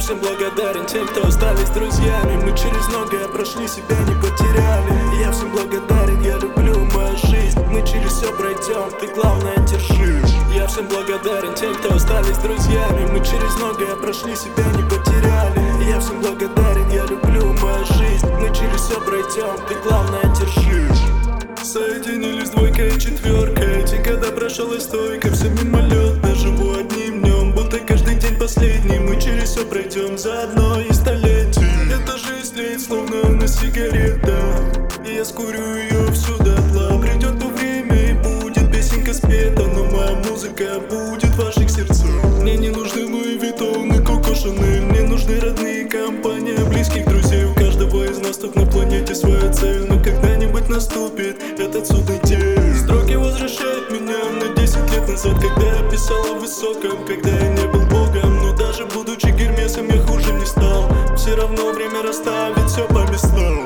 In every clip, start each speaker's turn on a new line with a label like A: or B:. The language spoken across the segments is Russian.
A: всем благодарен тем, кто остались друзьями. Мы через многое прошли, себя не потеряли. Я всем благодарен, я люблю мою жизнь. Мы через все пройдем, ты главное держи. Я всем благодарен тем, кто остались друзьями. Мы через многое прошли, себя не потеряли. Я всем благодарен, я люблю мою жизнь. Мы через все пройдем, ты главное держи. Соединились двойка и четверка. Эти года прошел и стойко, все мимолетно. Живу одним днем, будто каждый день последний. Мы через все пройдем за одно и столетие. Эта жизнь тлеет, словно на сигарета, и я скурю ее всю дотла. Придет то время и будет песенка спета, но моя музыка будет в ваших сердцах. Мне не нужны Луи Виттон и Коко Шанель. Мне нужны родные компания близких друзей. У каждого из нас тут на планете своя цель, но когда-нибудь наступит этот судный день. Строки возвращают меня на 10 лет назад, когда я писал о высоком, когда я не был богом. Но даже будучи Гермесом, я хуже не стал. Все равно время расставит все по местам.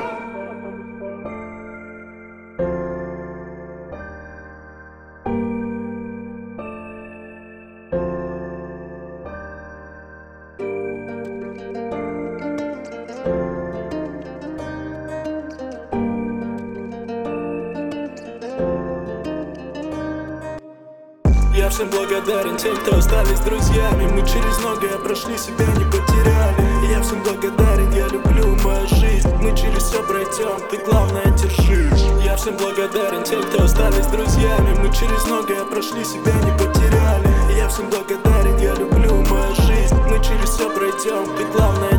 A: Я всем благодарен тем, кто остались друзьями. Мы через многое прошли, себя не потеряли. Я всем благодарен, я люблю мою жизнь. Мы через все пройдем, ты главное держи. Я всем благодарен тем, кто остались друзьями. Мы через многое прошли, себя не потеряли. Я всем благодарен, я люблю мою жизнь. Мы через все пройдем, ты главное